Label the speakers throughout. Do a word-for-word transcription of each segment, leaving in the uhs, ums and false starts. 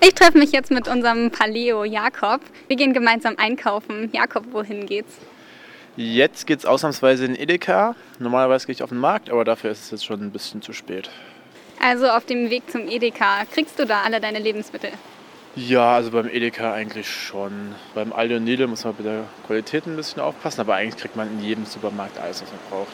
Speaker 1: Ich treffe mich jetzt mit unserem Paleo Jakob. Wir gehen gemeinsam einkaufen. Jakob, wohin geht's?
Speaker 2: Jetzt geht's ausnahmsweise in Edeka. Normalerweise gehe ich auf den Markt, aber dafür ist es jetzt schon ein bisschen zu spät.
Speaker 1: Also auf dem Weg zum Edeka, kriegst du da alle deine Lebensmittel?
Speaker 2: Ja, also beim Edeka eigentlich schon. Beim Aldi und Lidl muss man bei der Qualität ein bisschen aufpassen, aber eigentlich kriegt man in jedem Supermarkt alles, was man braucht.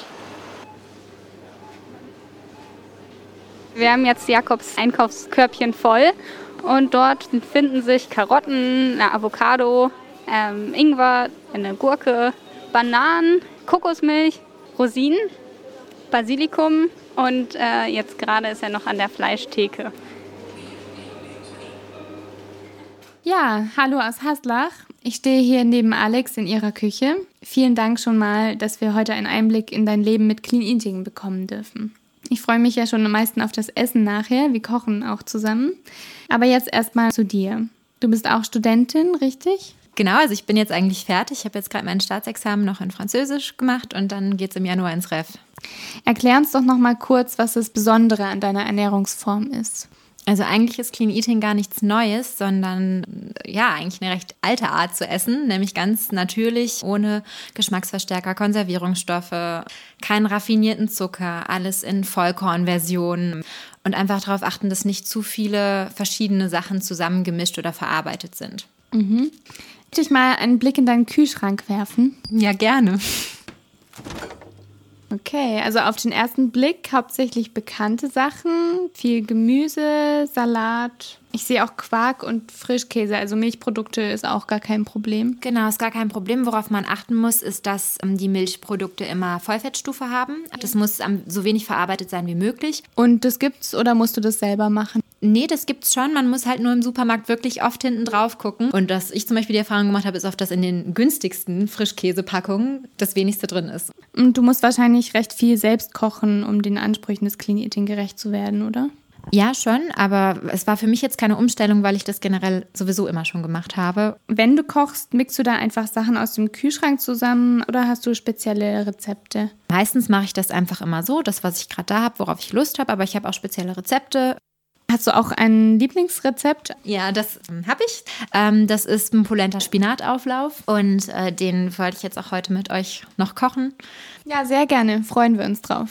Speaker 1: Wir haben jetzt Jakobs Einkaufskörbchen voll und dort finden sich Karotten, eine Avocado, ähm, Ingwer, eine Gurke, Bananen, Kokosmilch, Rosinen, Basilikum und äh, jetzt gerade ist er noch an der Fleischtheke.
Speaker 3: Ja, hallo aus Haslach. Ich stehe hier neben Alex in ihrer Küche. Vielen Dank schon mal, dass wir heute einen Einblick in dein Leben mit Clean Eating bekommen dürfen. Ich freue mich ja schon am meisten auf das Essen nachher. Wir kochen auch zusammen. Aber jetzt erstmal zu dir. Du bist auch Studentin, richtig?
Speaker 4: Genau, also ich bin jetzt eigentlich fertig. Ich habe jetzt gerade mein Staatsexamen noch in Französisch gemacht und dann geht es im Januar ins Ref.
Speaker 3: Erklär uns doch noch mal kurz, was das Besondere an deiner Ernährungsform ist.
Speaker 4: Also eigentlich ist Clean Eating gar nichts Neues, sondern ja, eigentlich eine recht alte Art zu essen, nämlich ganz natürlich, ohne Geschmacksverstärker, Konservierungsstoffe, keinen raffinierten Zucker, alles in Vollkornversionen und einfach darauf achten, dass nicht zu viele verschiedene Sachen zusammengemischt oder verarbeitet sind.
Speaker 3: Mhm. Darf ich mal einen Blick in deinen Kühlschrank werfen?
Speaker 4: Ja, gerne.
Speaker 3: Okay, also auf den ersten Blick hauptsächlich bekannte Sachen, viel Gemüse, Salat. Ich sehe auch Quark und Frischkäse, also Milchprodukte ist auch gar kein Problem.
Speaker 4: Genau, ist gar kein Problem. Worauf man achten muss, ist, dass ähm, die Milchprodukte immer Vollfettstufe haben. Das muss ähm, so wenig verarbeitet sein wie möglich.
Speaker 3: Und das gibt's oder musst du das selber machen?
Speaker 4: Nee, das gibt's schon. Man muss halt nur im Supermarkt wirklich oft hinten drauf gucken. Und dass ich zum Beispiel die Erfahrung gemacht habe, ist oft, dass in den günstigsten Frischkäsepackungen das wenigste drin ist.
Speaker 3: Und du musst wahrscheinlich recht viel selbst kochen, um den Ansprüchen des Clean Eating gerecht zu werden, oder?
Speaker 4: Ja, schon, aber es war für mich jetzt keine Umstellung, weil ich das generell sowieso immer schon gemacht habe.
Speaker 3: Wenn du kochst, mixt du da einfach Sachen aus dem Kühlschrank zusammen oder hast du spezielle Rezepte?
Speaker 4: Meistens mache ich das einfach immer so, das, was ich gerade da habe, worauf ich Lust habe, aber ich habe auch spezielle Rezepte.
Speaker 3: Hast du auch ein Lieblingsrezept?
Speaker 4: Ja, das ähm, habe ich. Ähm, das ist ein Polenta Spinatauflauf und äh, den wollte ich jetzt auch heute mit euch noch kochen.
Speaker 3: Ja, sehr gerne. Freuen wir uns drauf.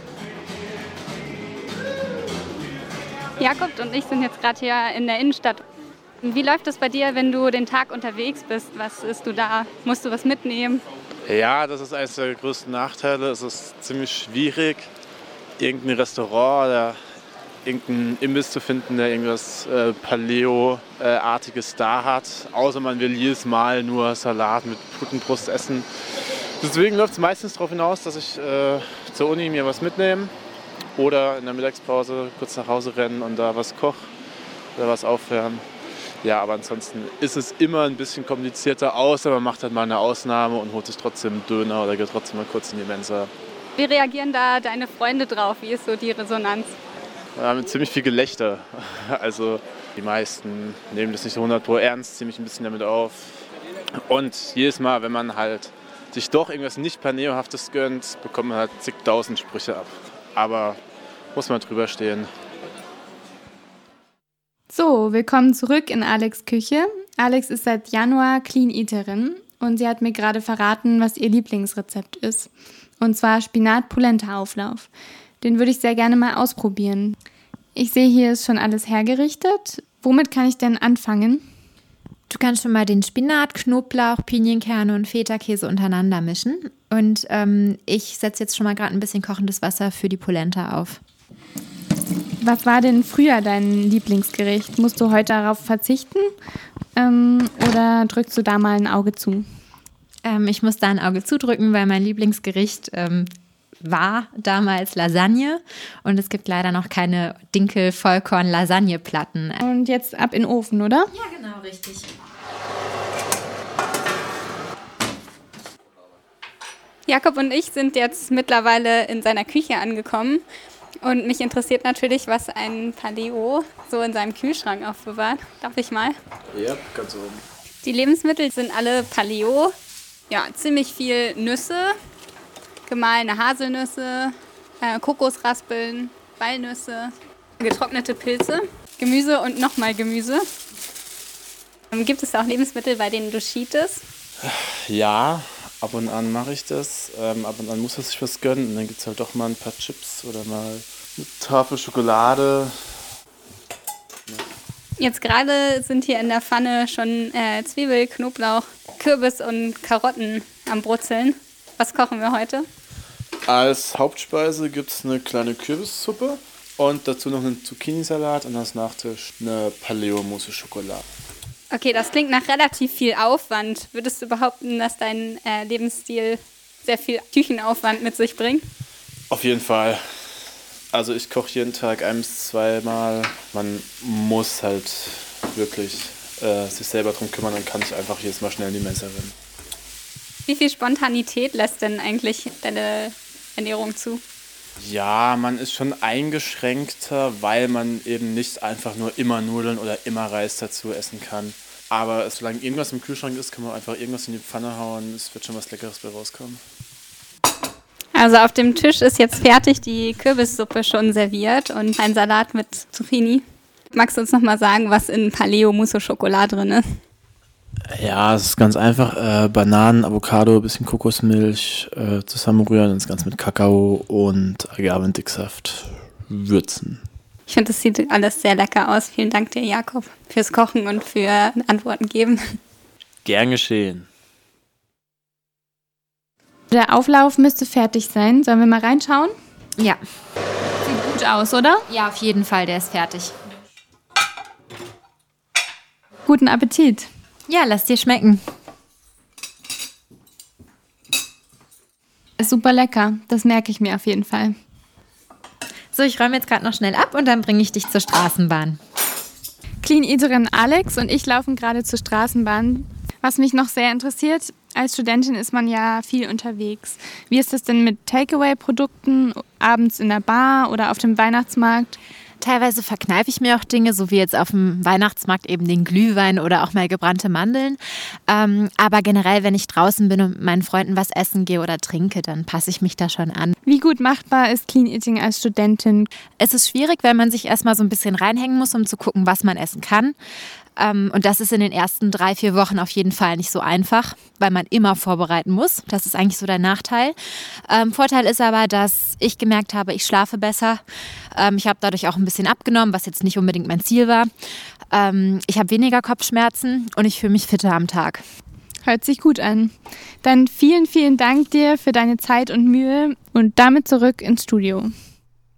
Speaker 1: Jakob und ich sind jetzt gerade hier in der Innenstadt. Wie läuft es bei dir, wenn du den Tag unterwegs bist? Was isst du da? Musst du was mitnehmen?
Speaker 2: Ja, das ist eines der größten Nachteile. Es ist ziemlich schwierig, irgendein Restaurant oder irgendeinen Imbiss zu finden, der irgendwas äh, Paleo-artiges da hat. Außer man will jedes Mal nur Salat mit Putenbrust essen. Deswegen läuft es meistens darauf hinaus, dass ich äh, zur Uni mir was mitnehme oder in der Mittagspause kurz nach Hause rennen und da was koche oder was aufwärmen. Ja, aber ansonsten ist es immer ein bisschen komplizierter, außer man macht halt mal eine Ausnahme und holt sich trotzdem einen Döner oder geht trotzdem mal kurz in die Mensa.
Speaker 1: Wie reagieren da deine Freunde drauf? Wie ist so die Resonanz?
Speaker 2: Wir haben ziemlich viel Gelächter. Also die meisten nehmen das nicht so hundert Pro ernst, ziehen mich ein bisschen damit auf. Und jedes Mal, wenn man halt sich doch irgendwas nicht Paleo-haftes gönnt, bekommt man halt zigtausend Sprüche ab. Aber muss man drüber stehen.
Speaker 3: So, willkommen zurück in Alex' Küche. Alex ist seit Januar Clean Eaterin und sie hat mir gerade verraten, was ihr Lieblingsrezept ist. Und zwar Spinat-Polenta-Auflauf. Den würde ich sehr gerne mal ausprobieren. Ich sehe, hier ist schon alles hergerichtet. Womit kann ich denn anfangen?
Speaker 4: Du kannst schon mal den Spinat, Knoblauch, Pinienkerne und Feta-Käse untereinander mischen. Und ähm, ich setze jetzt schon mal gerade ein bisschen kochendes Wasser für die Polenta auf.
Speaker 3: Was war denn früher dein Lieblingsgericht? Musst du heute darauf verzichten ähm, oder drückst du da mal ein Auge zu?
Speaker 4: Ähm, ich muss da ein Auge zudrücken, weil mein Lieblingsgericht ähm, war damals Lasagne und es gibt leider noch keine Dinkel-Vollkorn-Lasagne-Platten.
Speaker 3: Und jetzt ab in den Ofen, oder?
Speaker 4: Ja, genau, richtig.
Speaker 1: Jakob und ich sind jetzt mittlerweile in seiner Küche angekommen. Und mich interessiert natürlich, was ein Paleo so in seinem Kühlschrank aufbewahrt. Darf ich mal?
Speaker 2: Ja, ganz oben.
Speaker 1: Die Lebensmittel sind alle Paleo. Ja, ziemlich viel Nüsse, gemahlene Haselnüsse, äh, Kokosraspeln, Walnüsse, getrocknete Pilze. Gemüse und nochmal Gemüse. Gibt es auch Lebensmittel, bei denen du cheatest?
Speaker 2: Ja, ab und an mache ich das. Ähm, ab und an muss man sich was gönnen. Und dann gibt es halt doch mal ein paar Chips oder mal eine Tafel Schokolade.
Speaker 1: Jetzt gerade sind hier in der Pfanne schon äh, Zwiebel, Knoblauch, Kürbis und Karotten am Brutzeln. Was kochen wir heute?
Speaker 2: Als Hauptspeise gibt es eine kleine Kürbissuppe und dazu noch einen Zucchini-Salat und als Nachtisch eine Paleo-Mousse Schokolade.
Speaker 1: Okay, das klingt nach relativ viel Aufwand. Würdest du behaupten, dass dein äh, Lebensstil sehr viel Küchenaufwand mit sich bringt?
Speaker 2: Auf jeden Fall. Also ich koche jeden Tag ein bis zweimal. Man muss halt wirklich äh, sich selber drum kümmern und kann nicht einfach jedes Mal schnell in die Messe rennen.
Speaker 1: Wie viel Spontanität lässt denn eigentlich deine Ernährung zu?
Speaker 2: Ja, man ist schon eingeschränkter, weil man eben nicht einfach nur immer Nudeln oder immer Reis dazu essen kann. Aber solange irgendwas im Kühlschrank ist, kann man einfach irgendwas in die Pfanne hauen. Es wird schon was Leckeres bei rauskommen.
Speaker 1: Also auf dem Tisch ist jetzt fertig die Kürbissuppe schon serviert und ein Salat mit Zucchini. Magst du uns nochmal sagen, was in Paleo Mousse Schokolade drin ist?
Speaker 2: Ja, es ist ganz einfach. Äh, Bananen, Avocado, bisschen Kokosmilch äh, zusammenrühren und das Ganze mit Kakao und Agavendicksaft würzen.
Speaker 1: Ich finde, das sieht alles sehr lecker aus. Vielen Dank dir, Jakob, fürs Kochen und für Antworten geben.
Speaker 2: Gern geschehen.
Speaker 3: Der Auflauf müsste fertig sein. Sollen wir mal reinschauen?
Speaker 4: Ja.
Speaker 3: Sieht gut aus, oder?
Speaker 4: Ja, auf jeden Fall, der ist fertig.
Speaker 3: Guten Appetit.
Speaker 4: Ja, lass dir schmecken.
Speaker 3: Ist super lecker. Das merke ich mir auf jeden Fall.
Speaker 4: So, ich räume jetzt gerade noch schnell ab und dann bringe ich dich zur Straßenbahn.
Speaker 3: Clean Eaterin Alex und ich laufen gerade zur Straßenbahn. Was mich noch sehr interessiert, als Studentin ist man ja viel unterwegs. Wie ist das denn mit Takeaway-Produkten, abends in der Bar oder auf dem Weihnachtsmarkt?
Speaker 4: Teilweise verkneife ich mir auch Dinge, so wie jetzt auf dem Weihnachtsmarkt eben den Glühwein oder auch mal gebrannte Mandeln. Ähm, aber generell, wenn ich draußen bin und mit meinen Freunden was essen gehe oder trinke, dann passe ich mich da schon an.
Speaker 3: Wie gut machbar ist Clean Eating als Studentin?
Speaker 4: Es ist schwierig, weil man sich erstmal so ein bisschen reinhängen muss, um zu gucken, was man essen kann. Und das ist in den ersten drei, vier Wochen auf jeden Fall nicht so einfach, weil man immer vorbereiten muss. Das ist eigentlich so der Nachteil. Ähm, Vorteil ist aber, dass ich gemerkt habe, ich schlafe besser. Ähm, ich habe dadurch auch ein bisschen abgenommen, was jetzt nicht unbedingt mein Ziel war. Ähm, ich habe weniger Kopfschmerzen und ich fühle mich fitter am Tag.
Speaker 3: Hört sich gut an. Dann vielen, vielen Dank dir für deine Zeit und Mühe und damit zurück ins Studio.